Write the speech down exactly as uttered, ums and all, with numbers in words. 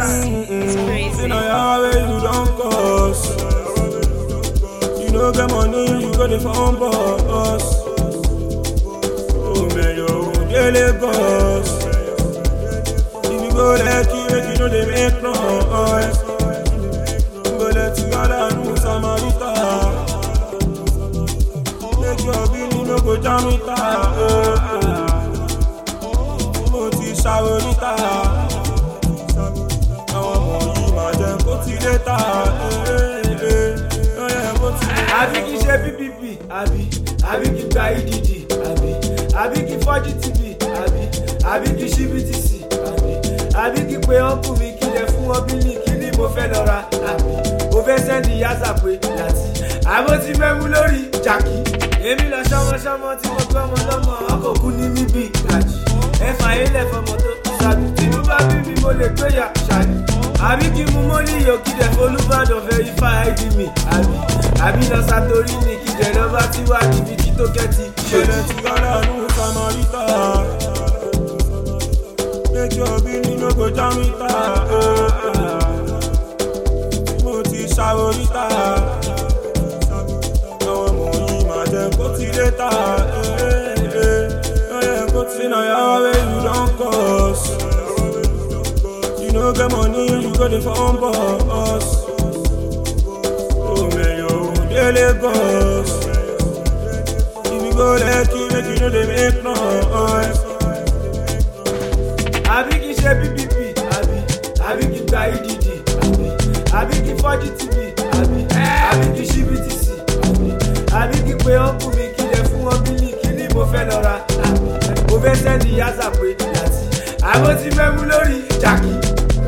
It's crazy. See now your way you don't cost. You no get money, you go the phone boss. Oh man, you dey Lagos. If you go there, you make you know they make noise. Go let you all and Samarita. Make your bill no go jam it out. Moti Samarita. Àbí kí ṣe P P P, àbí àbí kí gba E D D, àbí àbí kí fọ́jú T V, àbí àbí kí ṣí B T C, àbí àbí kí pe ọ́nkù mi kí lè fún wọn bílì kí ni mo fẹ́ lọ ra, àbí mo fẹ́ sẹ́ndì yásà pé láti àmọ́ ti mẹ́mú lórí jàkí. Èmi lọ ṣọmọṣọmọ tí mo gbọ́ ọmọ lọ́mọ ọkọ̀ kú ní mí bí ìlàjì. Ẹ̀fà ilẹ̀ fọmọ tó kú sábì tí mo bá bí mi mo lè gbéyà ṣáàlì. Àbí kí mú mọ́lì yóò kí dẹ̀ fọlúbàdàn verify I D mi, àbí àbí lọ sàtórí ní kí dẹ̀ lọ́ba tí wà níbi tí tó kẹ́tì. Ṣẹlẹ̀ tí yàrá nù Samarita. Make your bill no go jam it out. Mo ti Samarita. Àwọn ọmọ yìí máa jẹ kó ti létà. See now your way you don't cost. You no get money, you go the phone boss. Oh man, you dey Lagos. If you go there, you make you know they make noise. Àbí kí ṣe P P P, àbí àbí kí gba E D D, àbí àbí kí fọ́jú T V, àbí àbí kí ṣí B T C, àbí àbí kí pe ọ́nkù mi kí lè fún wọn bílì kí ni mo fẹ́ lọ ra, àbí mo fẹ́ sẹ́ndì yásà pé láti àmọ́ ti mẹ́mú lórí jàkí.